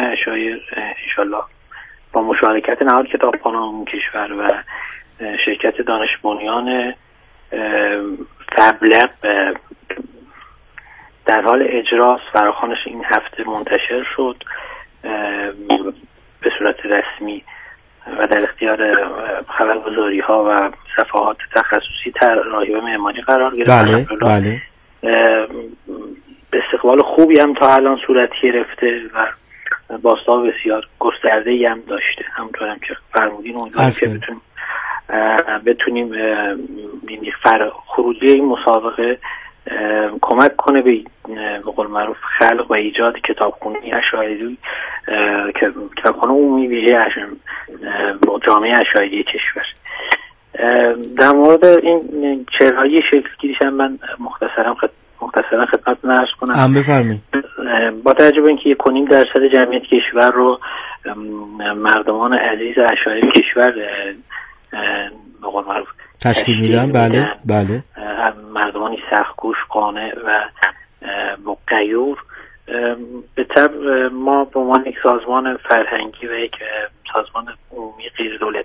عشایر انشالله با مشارکت نهاد کتابخانه عمومی کشور و شرکت دانش بنیان فبلق در حال اجراست. فراخوانش این هفته منتشر شد به صورت رسمی و در اختیار خبرگزاری ها و صفحات تخصصی طراحی و معماری قرار گرفت. بله بله. استقبال خوبی هم تا الان صورت گرفته و بازتاب بسیار گسترده‌ای هم داشته. همونطور هم که فرمودین امیدوارم که بتونیم خروجی این مسابقه کمک کنه به قول معروف خلق و ایجاد کتابخونه اشاعری که کتابخانه عمومی ویژه جامعه اشاعری کشور. در مورد این چهرهایی شکل‌گیریش هم من مختصرا خدمتتون عرض کنم. بفرمایید. با توجه به اینکه 1.5% جمعیت کشور رو مردمان عزیز اشاعری کشور به قول معروف تشکیل میدن، بله مردمانی سخت‌کوش، قانع و غیور، به طبع ما به عنوان یک سازمان فرهنگی و یک سازمان عمومی غیر دولتی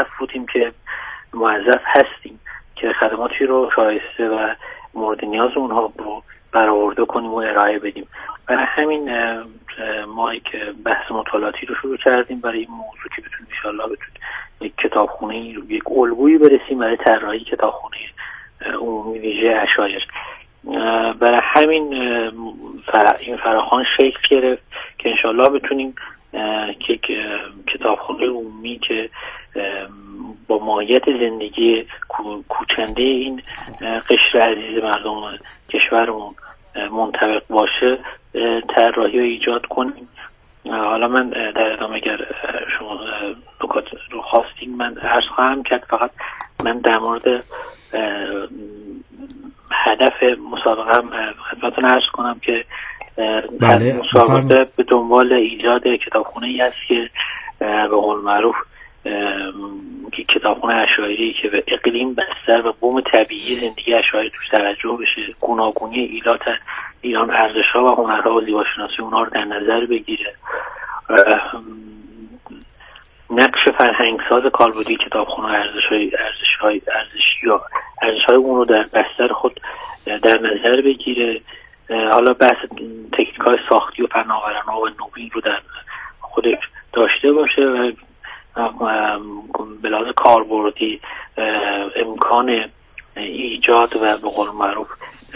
موظف هستیم که خدماتی رو شایسته و مورد نیاز اونها رو برآورده کنیم و ارائه بدیم. برای همین ما یک بحث مطالعاتی رو شروع کردیم برای این موضوع که بتونیم ان شاءالله یک کتابخونه، یک الگویی برسیم برای طراحی کتابخونه عمومی ویژه اشایر. برای همین این فراخوان شکل گرفت که انشالله بتونیم که کتابخانه عمومی که با ماهیت زندگی کوچنده این قشر عزیز مردم کشورمون منطبق باشه طراحی رو ایجاد کنیم. حالا من در ادامه اگر شما نکات رو خواستین من عرض خواهم کرد. فقط من در مورد هدف مسابقه هم خدمتتون عرض کنم که مسابقه به دنبال ایجاد کتابخونه ای است که به قول معروف کتابخونه اشاعری که به اقلیم بستر و بوم طبیعی زندگی اشاعری توش توجه بشه، گوناگونی ایران ارزش‌ها و هنرها و زیباشناسی اونها رو در نظر بگیره، نقش فرهنگساز کالبدی کتابخونه ارزش‌های اون رو در بستر خود در نظر بگیره. حالا بحث تکنیک‌های ساختی و فناورانه و نوین رو در خودش داشته باشه و به لحاظ کاربردی امکان ایجاد و به قول معروف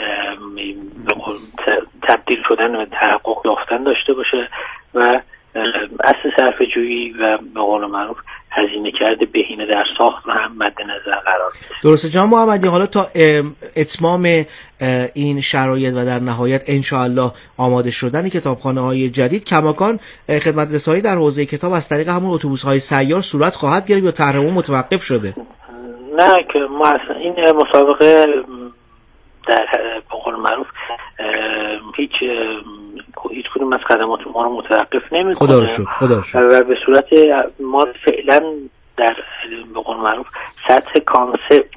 تبدیل شدن و تحقق یافتن داشته باشه و اصل صرفه جویی و به قول معروف هزینه کرده بهینه در ساخت رو هم مد نظر قرار بده. درسته جناب محمدی. حالا تا اتمام این شرایط و در نهایت انشاءالله آماده شدن کتابخانه‌های جدید کماکان خدمت رسانی در حوزه کتاب از طریق همون اتوبوس‌های سیار صورت خواهد گرفت یا تحریم متوقف شده؟ نه که ما اصلا این مسابقه در به قول معروف هیچ کدوم از خدمات ما رو متوقف نمی‌کنه. خدا رو شکر. و به صورت ما فعلا در به قول معروف سطح کانسپت،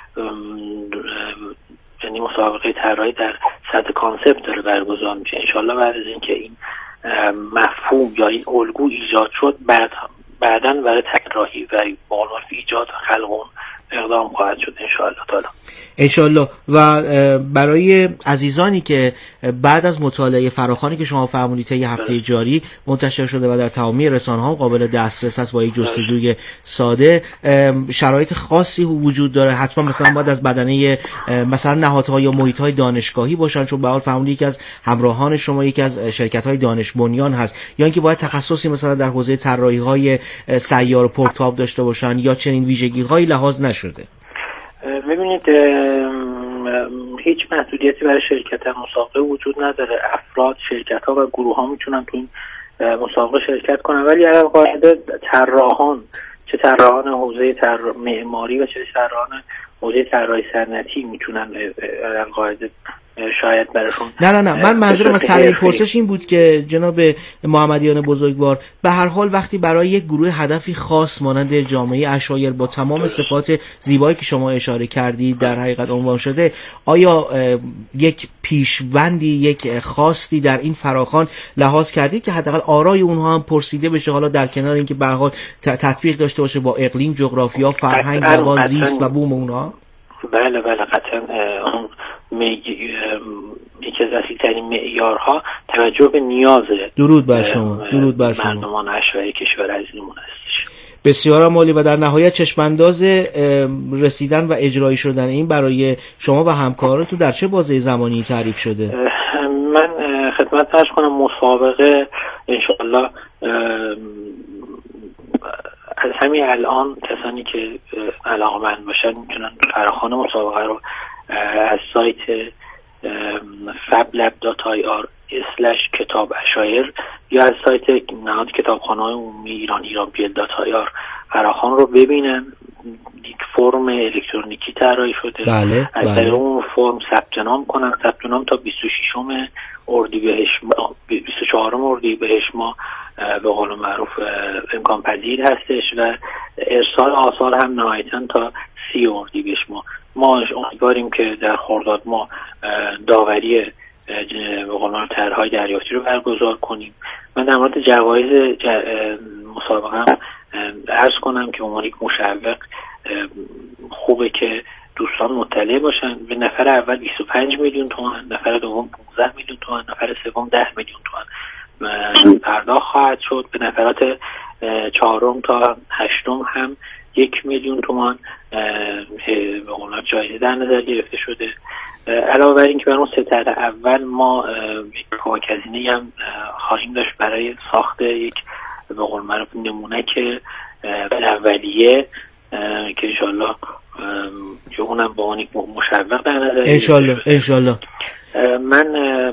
یعنی مسابقه طراحی در سطح کانسپت داره برگزار میشه. انشالله بعد از اینکه این مفهوم یا این الگو ایجاد شد بعداً برای طراحی و به قول معروف ایجاد خلق اون اقدام خواهد شد انشالله. و برای عزیزانی که بعد از مطالعه فراخوانی که شما فرمودید طی هفته جاری منتشر شده و در تمامی رسانه‌ها قابل دسترس است با یک جستجوی ساده، شرایط خاصی وجود داره؟ حتما مثلا باید از بدنه مثلا نهادها یا محیط‌های دانشگاهی باشن، چون به هر حال فرمودید یکی از همراهان شما یکی از شرکت‌های دانش بنیان هست، یا اینکه باید تخصصی مثلا در حوزه طراحی‌های سیار و پورتاب داشته باشن یا چنین ویژگی‌هایی لحاظ نشده؟ ببینید هیچ محدودیتی برای شرکت مسابقه وجود نداره. افراد، شرکت‌ها و گروه‌ها میتونن تو این مسابقه شرکت کنن، ولی در قاعده چه طراحان حوزه معماری و چه طراحان حوزه طراحی صنعتی میتونن در قاعده شاید براشون نه من منظورم از طرح پرسش این بود که جناب محمدیان بزرگوار به هر حال وقتی برای یک گروه هدفی خاص مانند جامعه عشایر با تمام صفات زیبایی که شما اشاره کردید در حقیقت عنوان شده، آیا یک پیشوندی، یک خواستی در این فراخوان لحاظ کردید که حداقل آرای اونها هم پرسیده بشه، حالا در کنار اینکه به هر حال تطبیق داشته باشه با اقلیم، جغرافیا، فرهنگ، زبان، زیست و بوم اونها؟ بله قطعا. اون یکی از اصلی‌ترین معیارها توجه به نیاز درود بر شما مردمان عشایر کشور عزیزمون هستش. بسیار عالی. و در نهایت چشمانداز رسیدن و اجرایی شدن این برای شما و همکارانتون در چه بازه زمانی تعریف شده؟ من خدمت عرض کنم مسابقه انشاءالله از همین الان کسانی که علاقه‌مند باشن میتونن فراخوان مسابقه رو از سایت fablab.ir/کتاب عشایر یا از سایت نهاد کتابخانه‌های عمومی ایران.pl.ir فراخوان رو ببینن. یک فرم الکترونیکی طراحی شده. از طریق اون فرم ثبت نام کنن. ثبت نام تا 26 اردیبهشت 24 اردیبهشت ما به قول معروف امکان پذیر هستش و ارسال آثار هم نهایتاً تا 30 اردیبهشت ما امیدواریم که در خرداد ما داوری به قول معروف طرح‌های دریافتی رو برگزار کنیم. من در مورد جوایز مسابقه هم عرض کنم که عنوان یک مشوق خوبه که دوستان مطلع باشن. به نفر اول 25 میلیون تومان، نفر دوم 15 میلیون تومان، نفر سوم 10 میلیون تومان پرداخت خواهد شد. به نفرات چهارم تا هشتم هم 1 میلیون تومان به قول جایزه در نظر گرفته شده. علاوه بر این که بر اون سه طرح اول ما یک کمک هزینه هم خواهیم داشت برای ساخت یک به قول معروف نمونک اولیه که انشالله که اونم با اون یک مشوق در نظر انشالله. من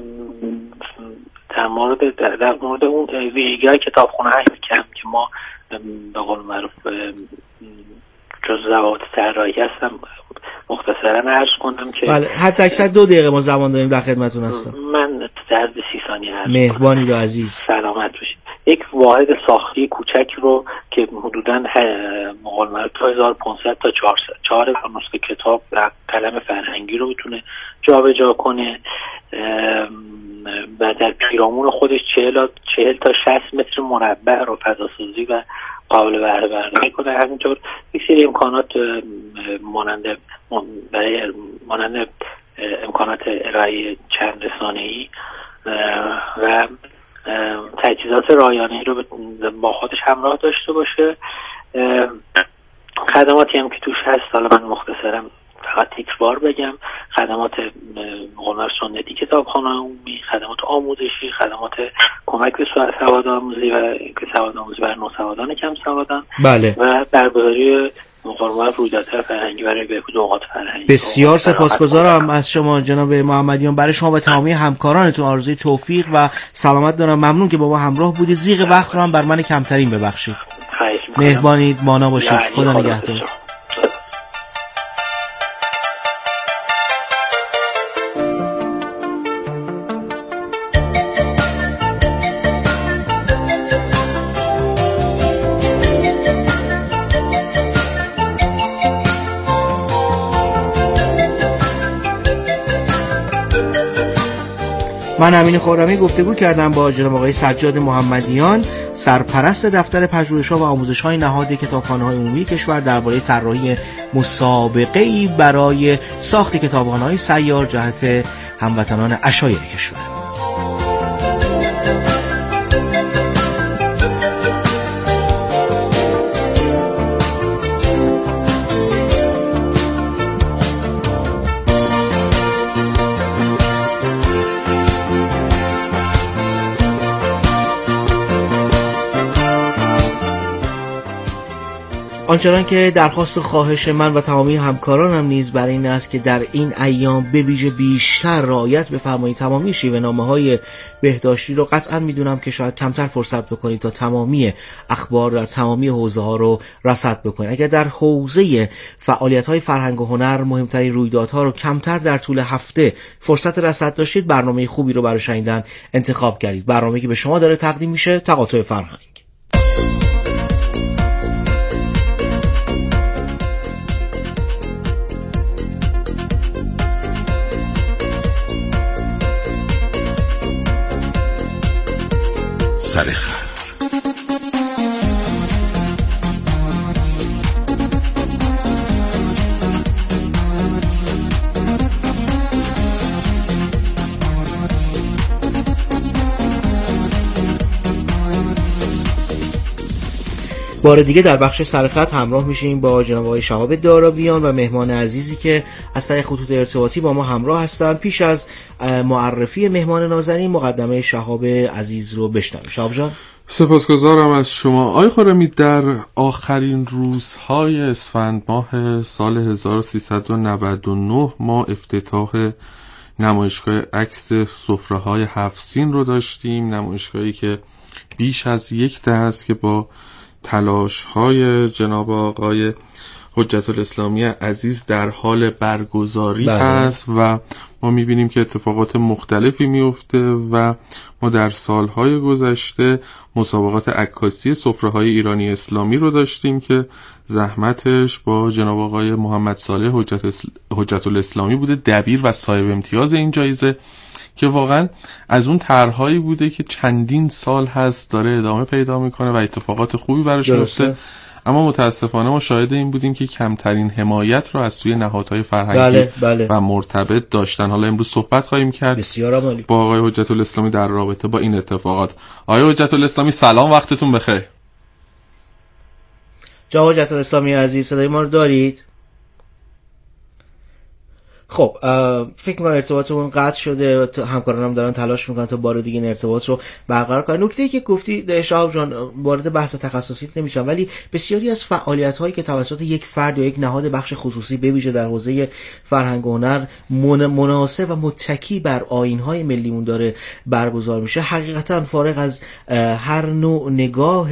در مورد اون ویژگی‌های کتابخونه هستم که ما به قول معروف جز ضوابط طراحی هستم مختصرا عرض کنم که بله حتی اکثر 2 دقیقه ما زمان داریم، در خدمتتون هستم. من در 30 ثانیه عرض مهربانی و عزیز. سلامت باشید. یک واحد ساختی کوچک رو که حدوداً به قول معروف 1500 تا 400 نسخه کتاب و قلم فرهنگی رو میتونه جابجا کنه و در پیرامون خودش 40 تا 60 متر مربع رو فضاسازی و قابل بهره برداری کنه. همینطور یک سری امکانات مانند امکانات ارائه چند رسانه‌ای و تجهیزات رایانه‌ای رو با خودش همراه داشته باشه. خدماتی هم که توش هست حالا من مختصرم فقط تکرار بگم: خدمات هنر سنتی کتابخانه عمومی، خدمات آموزشی، خدمات کمک به سوادآموزی و سوادآموزی بر نوسوادان کم سوادان، بله، و برگزاری مقامات رویدادهای فرهنگی برای بهبود اوقات فرهنگی. بسیار سپاسگزارم از شما جناب محمدیان. برای شما و تمامی همکارانتون آرزوی توفیق و سلامت دارم. ممنون که با ما همراه بودید. زیغ وقت رو هم بر من کمترین ببخشید. مهربانید، مانا باشید. خدا نگهدار. من امین خرمی گفتگو کردم با جناب آقای سجاد محمدیان، سرپرست دفتر پژوهش‌ها و آموزش‌های نهاد کتابخانه‌های عمومی کشور، درباره طراحی مسابقه‌ای برای ساخت کتابخانه‌های سیار جهت هموطنان عشایر کشور. آنچنان که درخواست و خواهش من و تمامی همکارانم نیز برای این است که در این ایام به ویژه بیشتر رعایت بفرمایید. تمامی شیوه‌نامه‌های بهداشتی رو قطعا میدونم که شاید کمتر فرصت بکنید تا تمامی اخبار در تمامی حوزه‌ها رو رصد بکنید. اگر در حوزه فعالیت‌های فرهنگ و هنر مهمترین رویدادها رو کمتر در طول هفته فرصت رصد داشتید، برنامه خوبی رو برای شنیدن انتخاب کردید. برنامه‌ای که به شما داره تقدیم میشه تقاطع فرهنگ. سرخط. بار دیگه در بخش سرخط همراه میشیم با جناب آقای شهاب دارابیان و مهمان عزیزی که از طریق خطوط ارتباطی با ما همراه هستند. پیش از معرفی مهمان نازنین مقدمه شهاب عزیز رو بشنویم. شهاب جان. سپاسگزارم از شما. آقای خرمی، در آخرین روزهای اسفند ماه سال 1399 ما افتتاح نمایشگاه عکس سفره‌های 7 سین رو داشتیم. نمایشگاهی که بیش از یک دهه است که با تلاش‌های جناب آقای حجت الاسلامی عزیز در حال برگزاری است و ما می‌بینیم که اتفاقات مختلفی میفته و ما در سالهای گذشته مسابقات عکاسی سفره‌های ایرانی اسلامی رو داشتیم که زحمتش با جناب آقای محمد صالح حجت الاسلامی بوده، دبیر و صاحب امتیاز این جایزه، که واقعا از اون طرح‌هایی بوده که چندین سال هست داره ادامه پیدا میکنه و اتفاقات خوبی براش میفته. اما متاسفانه ما شاهد این بودیم که کمترین حمایت رو از سوی نهادهای فرهنگی و مرتبط داشتن. حالا امروز صحبت خواهیم کرد با آقای حجت الاسلامی در رابطه با این اتفاقات. آقای حجت الاسلامی سلام، وقتتون بخیر. جناب حجت الاسلامی عزیز صدای ما رو دارید؟ خب فکر می‌کنم ارتباطمون قطع شده. همکارانم دارن تلاش میکنن تا بار دیگه این ارتباط رو برقرار کنن. نکته‌ای که گفتی شهاب جان، وارد بحث تخصصیت نمیشم، ولی بسیاری از فعالیت‌هایی که توسط یک فرد یا یک نهاد بخش خصوصی به ویژه در حوزه فرهنگ و هنر مناسب و متکی بر آیین‌های ملیمون داره برگزار میشه، حقیقتاً فارغ از هر نوع نگاه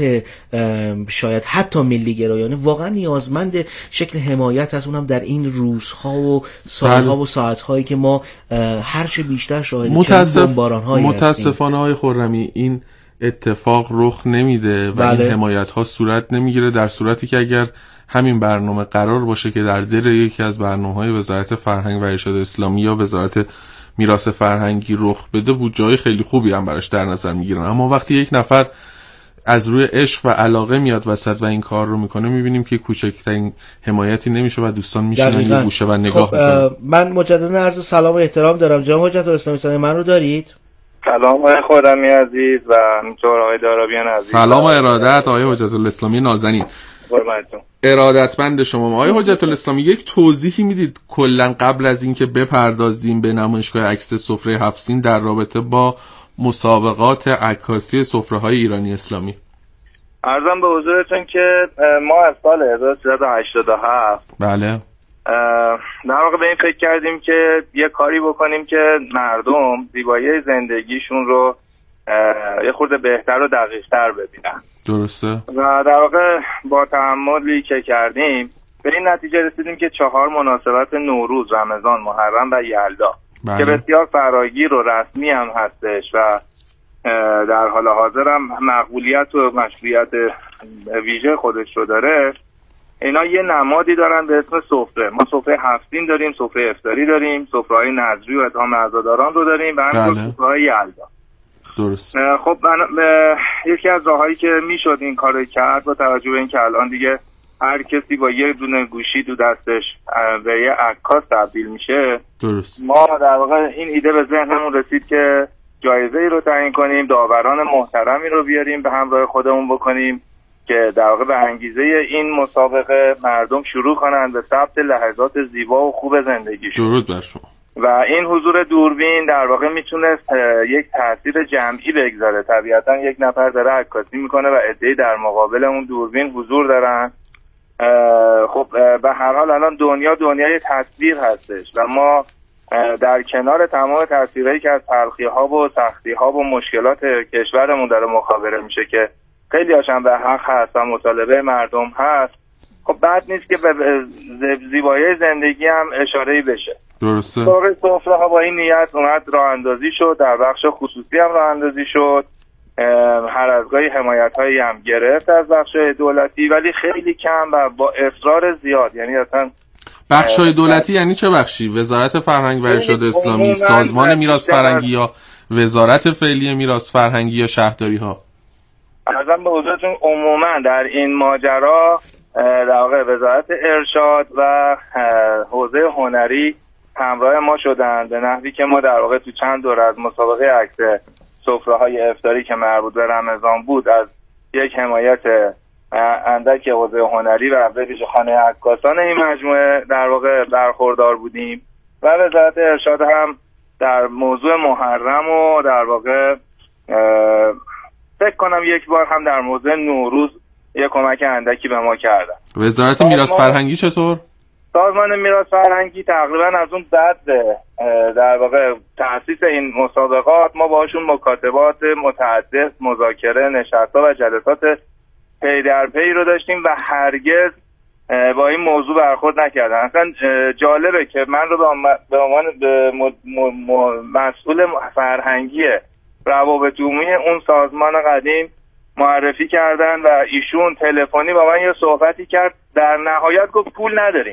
شاید حتی ملی گرایانه واقعا نیازمند شکل حمایت هست، اونم در این روزها و سالها و ساعت‌هایی که ما هرچه بیشتر شاهد بمباران‌هایی هستیم. متاسفانه آقای خرمی این اتفاق رخ نمیده و این حمایت‌ها صورت نمیگیره، در صورتی که اگر همین برنامه قرار باشه که در دل یکی از برنامه‌های وزارت فرهنگ و ارشاد اسلامی یا وزارت میراث فرهنگی رخ بده، بود جای خیلی خوبی هم براش در نظر میگیرن. اما وقتی یک نفر از روی عشق و علاقه میاد وسط و این کار رو میکنه، میبینیم که کوچکترین حمایتی نمیشه و دوستان میشینن یه گوشه و نگاه میکنن. من مجددا عرض سلام و احترام دارم. جناب حجت الاسلامی صدای من رو دارید؟ سلام آقای خرمی عزیز و همینطور آقای دارابیان عزیز. سلام و ارادت آقای حجت الاسلامی نازنین. قربانتون. ارادتمند شما. آقای حجت الاسلامی یک توضیحی میدید کلا قبل از اینکه بپردازیم به نمایشگاه عکس سفره 7 سین در رابطه با مسابقات عکاسی سفره‌های ایرانی اسلامی؟ عرضم به حضورتون که ما از سال 1387 بله در واقع به این فکر کردیم که یه کاری بکنیم که مردم زیبایی زندگیشون رو یه خورده بهتر و دقیق‌تر ببینن. درسته. و در واقع با تأملی که کردیم به این نتیجه رسیدیم که 4 مناسبت نوروز، رمضان، محرم و یلدا که بسیار فراگیر و رسمی هم هستش و در حال حاضر هم مقبولیت و مشروعیت ویژه خودش رو داره، اینا یه نمادی دارن به اسم سفره. ما سفره 7 سین داریم، سفره افطاری داریم، سفره‌های نذری و اطعام عزاداران رو داریم و همینطور سفره‌های یلدا. درست. خب یکی از راهایی که میشد این کارو کرد با توجه به اینکه الان دیگه هر کسی با یه دونه گوشی تو دستش به یه عکاس تبدیل میشه، درست. ما در واقع این ایده به ذهنمون رسید که جایزه‌ای رو تعیین کنیم، داوران محترمی رو بیاریم به همراه خودمون بکنیم که در واقع به انگیزه این مسابقه مردم شروع کنن به ثبت لحظات زیبا و خوب زندگیشون. درود بر شما. و این حضور دوربین در واقع میتونست یک تاثیر جمعی بگذاره. طبیعتا یک نفر داره عکاسی میکنه و عده‌ای در مقابل اون دوربین حضور دارن خب به هر حال الان دنیای تصویر هستش و ما در کنار تمام تصویرهایی که از تلخی‌ها و سختی‌ها و مشکلات کشورمون داره مخابره میشه که خیلی هاشم به حق هست و مطالبه مردم هست، خب بد نیست که به زیبایی زندگی هم اشاره‌ای بشه. درسته. سفره ها با این نیت اومد راه اندازی شد، در بخش خصوصی هم راه اندازی شد، هر از گاهی حمایت‌هایی هم گرفت از بخش‌های دولتی، ولی خیلی کم و با اصرار زیاد. یعنی اصلا بخش‌های دولتی یعنی چه بخشی؟ وزارت فرهنگ و ارشاد اسلامی، سازمان میراث فرهنگی یا وزارت فعلی میراث فرهنگی یا شهرداری‌ها؟ ارزم به حضورتون عموما در این ماجرا در واقع وزارت ارشاد و حوزه هنری همراه ما شدن، به نحوی که ما در واقع تو چند دوره از مسابقه عکس سفره‌های افطاری که مربوط به رمضان بود از یک حمایت اندک حوزه هنری و به ویژه خانه عکاسان این مجموعه در واقع برخوردار بودیم و وزارت ارشاد هم در موضوع محرم و در واقع فکر کنم یک بار هم در موضوع نوروز یک کمک اندکی به ما کردن. وزارت میراث فرهنگی چطور؟ سازمان میراث فرهنگی تقریبا از اون بعد در واقع تأسیس این مسابقات ما باشون مکاتبات متعدد، مذاکره، نشست‌ها و جلسات پی در پی رو داشتیم و هرگز با این موضوع برخورد نکردن. اصلا جالبه که من رو به عنوان مسئول فرهنگی روابط عمومی اون سازمان قدیم معرفی کردن و ایشون تلفنی با من یه صحبتی کرد، در نهایت گفت پول نداریم.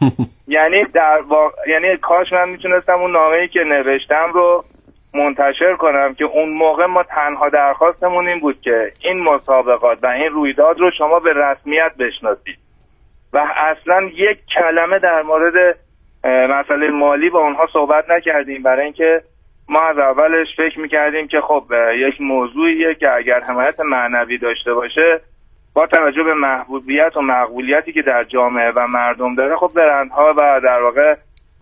یعنی کاش من میتونستم اون نامه‌ای که نوشتم رو منتشر کنم که اون موقع ما تنها درخواستمون این بود که این مسابقات و این رویداد رو شما به رسمیت بشناسید و اصلا یک کلمه در مورد مسئله مالی با اونها صحبت نکردیم، برای اینکه ما از اولش فکر میکردیم که خب یک موضوعیه که اگر حمایت معنوی داشته باشه با توجه به محبوبیت و مقبولیتی که در جامعه و مردم داره، خب برندها و در واقع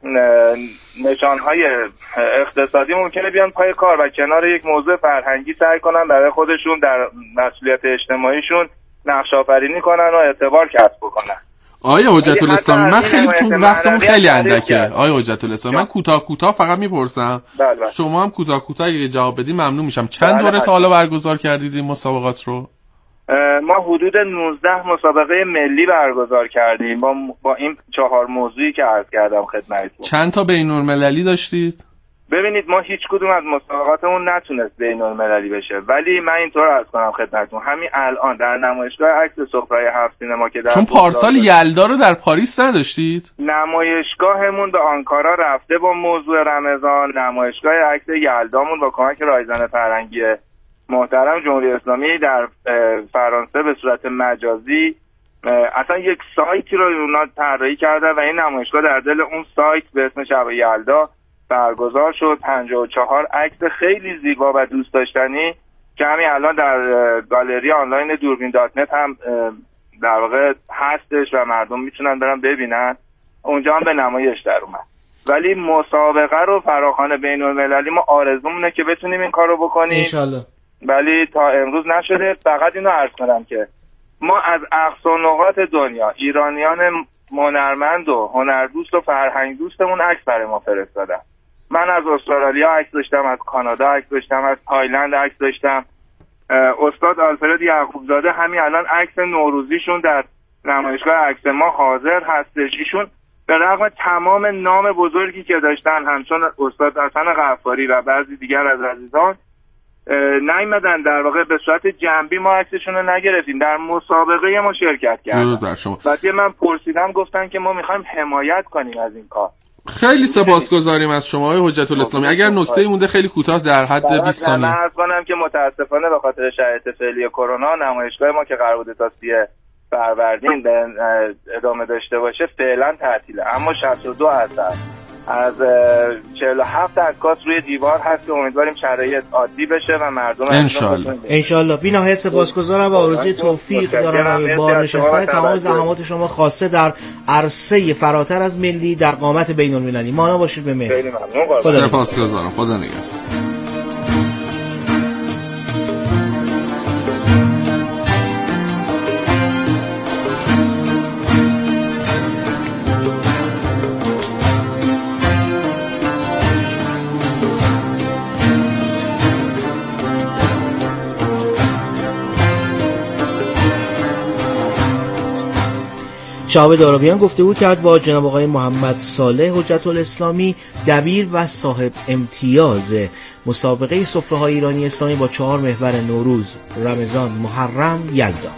نشانهای اقتصادی ممکنه بیان پای کار و کنار یک موضوع فرهنگی سعی کنن برای خودشون در مسئولیت اجتماعیشون نقش آفرینی کنن و اعتبار کسب بکنن. آیا حجت الاسلامی من خیلی چون وقتمون خیلی اندکه، آیا حجت الاسلامی من کوتاه فقط میپرسم، شما هم کوتاه اگه جواب بدی ممنون میشم. چند دوره تا حالا برگزار کردید این مسابقات رو؟ ما حدود 19 مسابقه ملی برگزار کردیم با این 4 موضوعی که عرض کردم خدمتتون. چند تا بین‌المللی داشتید؟ ببینید ما هیچ کدوم از مسابقاتمون نتونست بین‌المللی بشه، ولی من اینطور عرض کنم خدمتتون همین الان در نمایشگاه عکس سفره 7 سینما که در چون پارسال یلدا رو در پاریس نداشتید؟ نمایشگاهمون به آنکارا رفته با موضوع رمضان، نمایشگاه عکس یلدامون با کمک رایزن فرهنگی محترم جمهوری اسلامی در فرانسه به صورت مجازی اصلا یک سایتی رو اونا طراحی کردن و این نمایشگاه در دل اون سایت به اسم شب یلدا برگزار شد. 54 عکس خیلی زیبا و دوست داشتنی که همین الان در گالری آنلاین دوربین.net هم در واقع هستش و مردم میتونن برن ببینن، اونجا هم به نمایش در اومد. ولی مسابقه رو فراخوان بین‌المللی ما آرزومونه که بتونیم این کار رو بکنیم انشالله، ولی تا امروز نشده. فقط اینو عرض کنم که ما از اقصا نقاط دنیا ایرانیان هنرمند و هنردوست و فرهنگ دوستمون عکس برای ما فرستادن. من از استرالیا عکس داشتم، از کانادا عکس داشتم، از تایلند عکس داشتم. استاد آلفرد یعقوبزاده همین الان عکس نوروزیشون در نمایشگاه عکس ما حاضر هستش. ایشون به رغم تمام نام بزرگی که داشتن همچون استاد حسن غفاری و بعضی دیگر از عزیزان نیامدن در واقع به صورت جنبی ما عکسشون رو نگرفتیم، در مسابقه ما شرکت کردن. بعد من پرسیدم گفتن که ما میخوایم حمایت کنیم از این کار. خیلی سپاسگزاریم از شما آقای حجت الاسلامی. اگر نکته‌ای مونده خیلی کوتاه در حد 20 ثانیه. من عرض کنم که متاسفانه به خاطر شرایط فعلی کرونا نمایشگاه ما که قرار بود تا 30 فروردین ادامه داشته باشه فعلا تعطیله، اما 62 اثر از 47 عکاس روی دیوار هست که امیدواریم شرایط عادی بشه و مردم انشالله. بی نهایت سپاسگزارم و آرزوی توفیق دارم با نشستن تمام زحمات شما خاصه در عرصه فراتر از ملی در قامت بین‌المللی. مانا باشید به مهر. خیلی ممنون. سپاسگزارم. خدا نگهدار. شهاب دارابیان گفتگو کرد با جناب آقای محمد صالح حجت الاسلامی، دبیر و صاحب امتیاز مسابقه سفره‌های ایرانی اسلامی با 4 محور نوروز، رمضان، محرم، یلدا.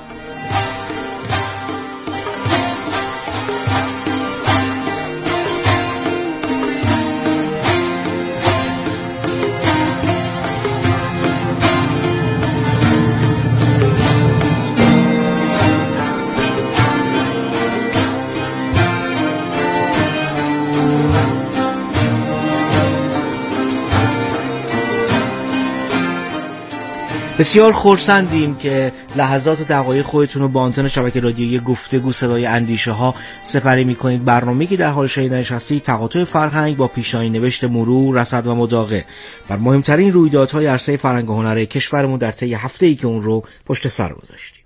بسیار خرسندیم که لحظات و دقایق خودتون رو با آنتن شبکه رادیویی گفتگو صدای اندیشه ها سپری می‌کنید. برنامه‌ای که در حال شنیدنش هستید تقاطع فرهنگ با پیشانی نوشت مرور، رصد و مداقه بر مهمترین رویدادهای عرصه فرهنگ و هنر کشورمون در طی هفته‌ای که اون رو پشت سر گذاشتیم.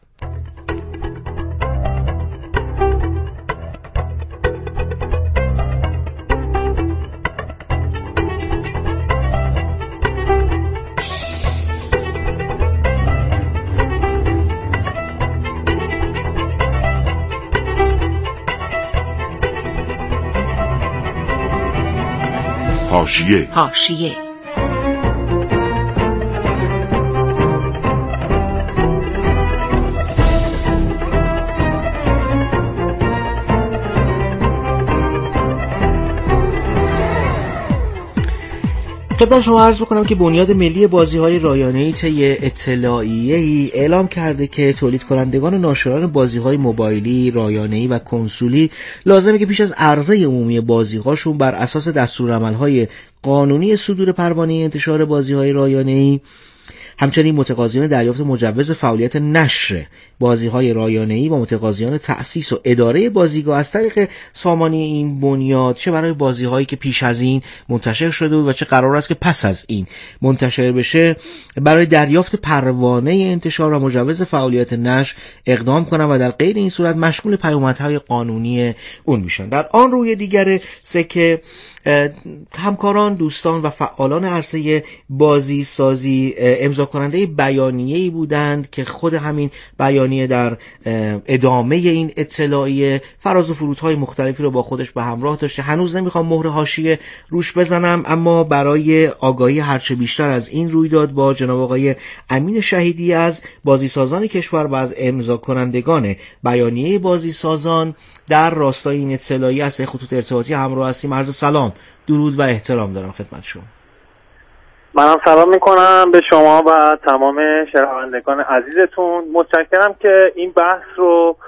حاشیه خدمت شما عرض بکنم که بنیاد ملی بازی‌های رایانه‌ای طی اطلاعیه‌ای اعلام کرده که تولید کنندگان و ناشران بازی‌های موبایلی، رایانه‌ای و کنسولی لازمه که پیش از عرضه عمومی بازی‌هاشون بر اساس دستورالعمل‌های قانونی صدور پروانه انتشار بازی‌های رایانه‌ای، همچنین متقاضیان دریافت مجوز فعالیت نشر بازی‌های رایانه‌ای و متقاضیان تأسیس و اداره بازیگاه از طریق سامانی این بنیاد، چه برای بازی‌هایی که پیش از این منتشر شده بود و چه قرار است که پس از این منتشر بشه، برای دریافت پروانه انتشار و مجوز فعالیت نشر اقدام کنند و در غیر این صورت مشمول پیامدهای قانونی اون میشن. در آن روی دیگر سکه همکاران، دوستان و فعالان عرصه بازی سازی امضا کننده بیانیه‌ای بودند که خود همین بیانیه در ادامه این اطلاعیه فراز و فرودهای مختلفی رو با خودش به همراه داشته. هنوز نمیخوام مهر حاشیه روش بزنم، اما برای آگاهی هرچه بیشتر از این رویداد با جناب آقای امین شهیدی از بازیسازان کشور و از امضا کنندگان بیانیه بازیسازان در راستای این اطلاعیه از خطوط ارتباطی همراه هستیم. عرض سلام، درود و احترام دارم خدمت شما. منم سلام میکنم به شما و تمام شنوندگان عزیزتون. متشکرم که این بحث رو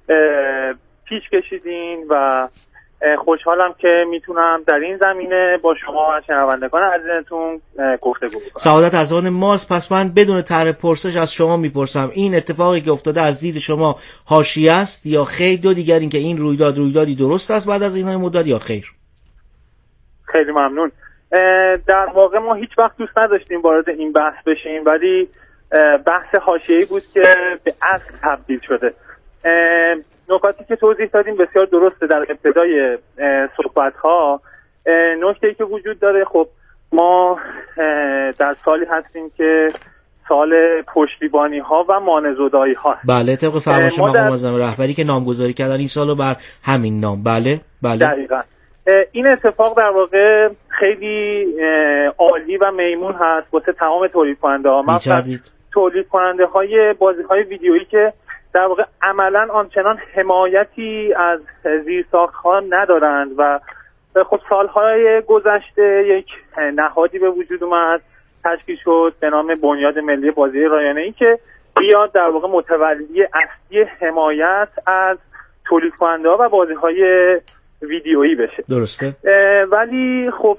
پیش کشیدین و خوشحالم که میتونم در این زمینه با شما و شنوندگان عزیزتون گفتگو کنم. سعادت از آن ماست. پس من بدون طرح پرسش از شما میپرسم این اتفاقی که افتاده از دید شما حاشیه است یا خیر؟ دو دیگر این که این رویدادی درست است بعد از اینهای مدت یا خیر؟ خیلی ممنون. در واقع ما هیچ وقت دوست نداشتیم وارد این بحث بشیم، ولی بحث حاشیه‌ای بود که به اصل تبدیل شده. نکاتی که توضیح دادیم بسیار درسته در ابتدای صحبت‌ها. نکته‌ای که وجود داره، خب ما در سالی هستیم که سال پشتیبانی‌ها و مانع‌زدایی‌ها. بله، طبق فرمایش مقام معظم رهبری که نامگذاری کردن این سالو بر همین نام. بله دقیقاً. این اتفاق در واقع خیلی عالی و میمون هست واسه تمام تولید کننده ها، مثلا تولید کننده های بازی های ویدیویی که در واقع عملا آنچنان حمایتی از زیرساخت ها ندارند و خب سالهای گذشته یک نهادی به وجود اومد، تشکیل شد به نام بنیاد ملی بازی رایانه‌ای که بیاد در واقع متولی اصلی حمایت از تولید کننده ها و بازی های ویدیویی بشه. درسته. ولی خب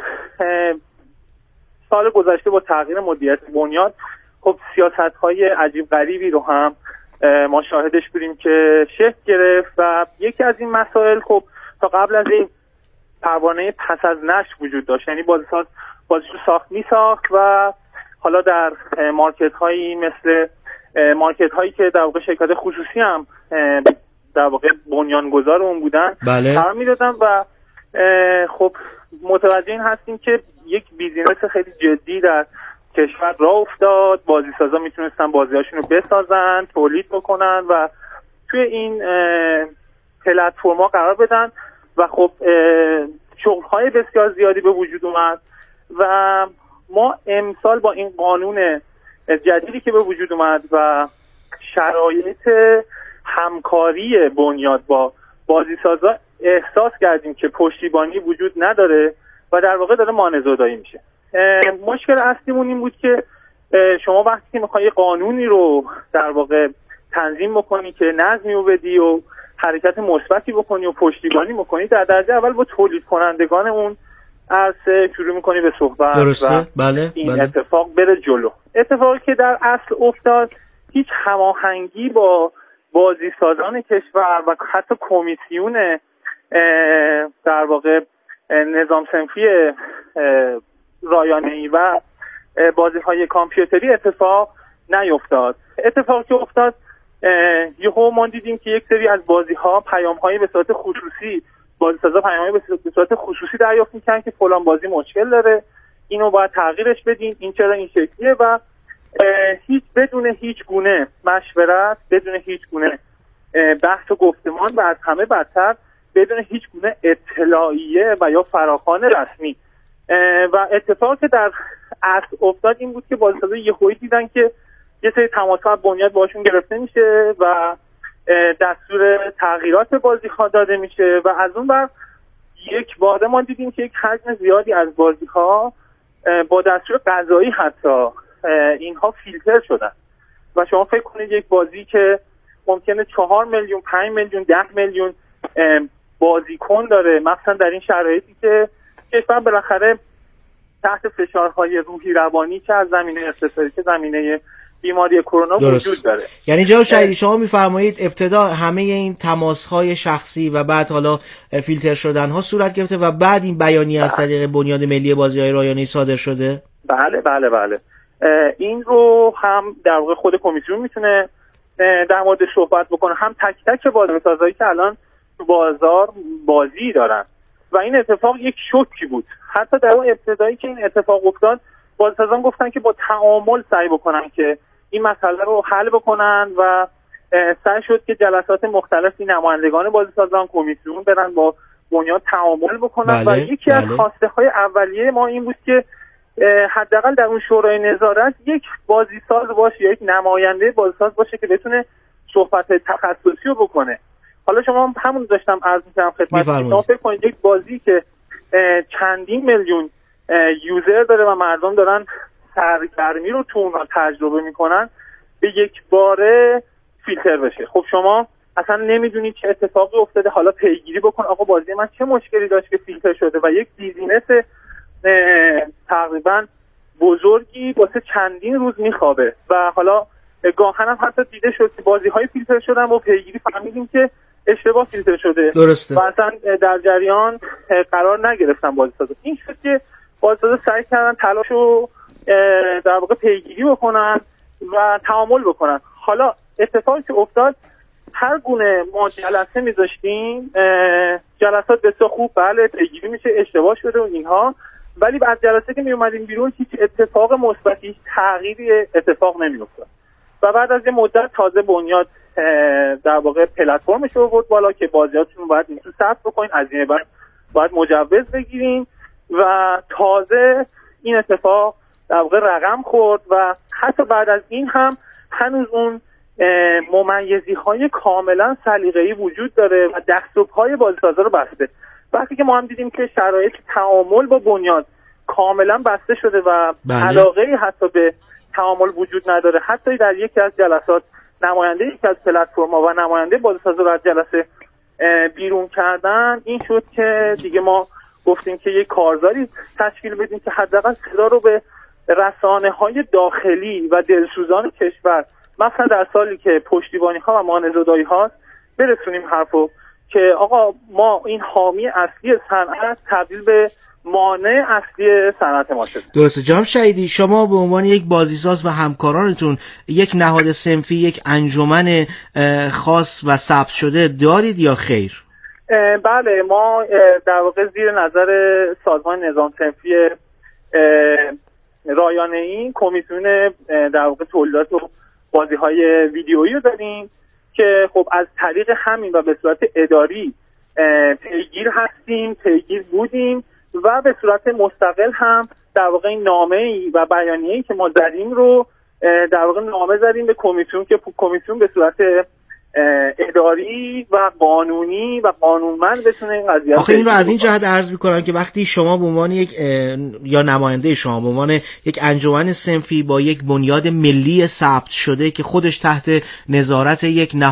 سال گذشته با تغییر مدیریت بنیاد خب سیاست‌های عجیب غریبی رو هم ما شاهدش بودیم که شکل گرفت و یکی از این مسائل خب تا قبل از این پروانه پس از نشر وجود داشت، یعنی بازیساز بازیشو میساخت و حالا در مارکت‌هایی مثل مارکت‌هایی که در واقع شرکت خصوصی هم در واقع بنیانگذار اون بودن قرار میدادن و خب متوجه این هستیم که یک بیزینس خیلی جدی در کشور راه افتاد. بازیسازا میتونستن بازیاشون رو بسازن، تولید بکنن و توی این پلتفرما قرار بدن و خب شغل‌های بسیار زیادی به وجود اومد و ما امسال با این قانون جدیدی که به وجود اومد و شرایط همکاری بنیاد با بازیسازا احساس کردیم که پشتیبانی وجود نداره و در واقع داره مانع‌زدایی میشه. مشکل اصلیمون این بود که شما وقتی که میخوای قانونی رو در واقع تنظیم بکنی که نظمی رو بدی و حرکت مثبتی بکنی و پشتیبانی بکنی، در درجه اول با تولید کنندگان اون عرصه شروع میکنی به صحبت. درسته؟ و بله. این اتفاق بره جلو. اتفاقی که در اصل افتاد هیچ هماهنگی با بازیسازان کشور و حتی کمیسیون در واقع نظام صنفی رایانه‌ای و بازی‌های کامپیوتری اتفاق نیفتاد. اتفاقی که افتاد یهو ما دیدیم که یک سری از بازی‌ها پیام‌های به صورت خصوصی، بازیسازا پیام‌های به صورت خصوصی دریافت می‌کنن که فلان بازی مشکل داره، اینو باید تغییرش بدین، این چرا این شکلیه و بدون هیچ گونه مشورت، بدون هیچ گونه بحث و گفتمان و از همه بدتر بدون هیچ گونه اطلاعیه و یا فراخوان رسمی. و اتفاقی که در اصل افتاد این بود که بازیسازا یهویی دیدن که یه سری تماس‌ها بنیاد باشون گرفته میشه و دستور تغییرات بازی‌ها داده میشه و از اون بر یک باره ما دیدیم که یک حجم زیادی از بازی‌ها با دستور قضایی حتی اینها فیلتر شدن و شما فکر کنید یک بازی که ممکنه 4 میلیون 5 میلیون 10 میلیون بازیکن داره، مثلا در این شرایطی که کشور بالاخره تحت فشارهای روحی روانی که از زمینه اقتصادی که زمینه بیماری کرونا وجود داره. یعنی جناب شهیدی شما میفرمایید ابتدا همه این تماس‌های شخصی و بعد حالا فیلتر شدن‌ها صورت گرفته و بعد این بیانیه از طریق بنیاد ملی بازی‌های رایانه‌ای صادر شده؟ بله. این رو هم در واقع خود کمیسیون میتونه در موردش صحبت بکنه، هم تک تک بازیسازایی که الان تو بازار بازی دارن و این اتفاق یک شوکی بود. حتی در اون ابتدایی که این اتفاق افتاد بازیسازان گفتن که با تعامل سعی بکنن که این مسئله رو حل بکنن و سعی شد که جلسات مختلفی نمایندگان بازیسازان کمیسیون برن با بنیاد تعامل بکنن. و یکی از خواسته های اولیه ما این بود که حداقل در اون شورای نظارت یک بازیساز باشه یا یک نماینده بازیساز باشه که بتونه صحبت تخصصی رو بکنه. حالا شما همون داشتم عرض می‌کردم خدمتتون، شما فکر کنید یک بازی که چندین میلیون یوزر داره و مردم دارن سرگرمی رو تو اونها تجربه میکنن به یک باره فیلتر بشه. خب شما اصلا نمیدونید چه اتفاقی افتاده، حالا پیگیری بکن آقا بازی من چه مشکلی داشت که فیلتر شده و یک بیزینس تقریبا بزرگی واسه چندین روز میخوابه و حالا گاهن هم حتی دیده شد که بازی‌های فیلتر شدن و پیگیری فهمیدیم که اشتباه فیلتر شده. درسته. و اصلا در جریان قرار نگرفتن بازیسازا. این شد که بازیسازا سعی کردن تلاشو در واقع پیگیری بکنن و تعامل بکنن. حالا اتفاقی که افتاد هر گونه ما جلسه میذاشتیم جلسات بسیار خوب بله پیگیری میشه اشتباه شده و اینها، ولی بعد جلسه که میومدیم بیرون هیچ اتفاق مثبتی تغییری اتفاق نمیافتاد و بعد از یه مدت تازه بنیاد در واقع پلتفرمش رو بود بالا که بازیاتون باید اینجور ثبت بکنین، از این بعد باید مجوز بگیرین و تازه این اتفاق در واقع رقم خورد و حتی بعد از این هم هنوز اون ممیزی های کاملا سلیقه‌ای وجود داره و دست و پای بازیسازا رو بسته. وقتی که ما هم دیدیم که شرایط تعامل با بنیاد کاملا بسته شده و علاقه‌ای حتی به تعامل وجود نداره، حتی در یکی از جلسات نماینده یکی از پلتفرم‌ها و نماینده بازیسازا رو از جلسه بیرون کردن، این شد که دیگه ما گفتیم که یک کارزاری تشکیل بدیم که حداقل صدا رو به رسانه‌های داخلی و دلسوزان کشور مثلا در سالی که پشتیبانی‌ها و مانع‌زدایی هاست برسونیم حرفو که آقا ما این حامی اصلی صنعت تبدیل به مانع اصلی صنعت ما شده. درسته. جناب شهیدی شما به عنوان یک بازیساز و همکارانتون یک نهاد صنفی، یک انجمن خاص و ثبت شده دارید یا خیر؟ بله ما در واقع زیر نظر سازمان نظام صنفی رایانه‌ای کمیسیون در واقع تولیدات و بازی‌های ویدیویی رو داریم که خب از طریق همین و به صورت اداری پیگیر هستیم، پیگیر بودیم و به صورت مستقل هم در واقع این نامه‌ای و بیانیه‌ای که ما زدیم رو در واقع نامه زدیم به کمیسیون که کمیسیون به صورت اداری و قانونی و قانونمند بتونه این قضیه. آخه این رو از این جهت عرض می‌کنم که وقتی شما به عنوان یک یا نماینده شما به عنوان یک انجمن صنفی با یک بنیاد ملی ثبت شده که خودش تحت نظارت یک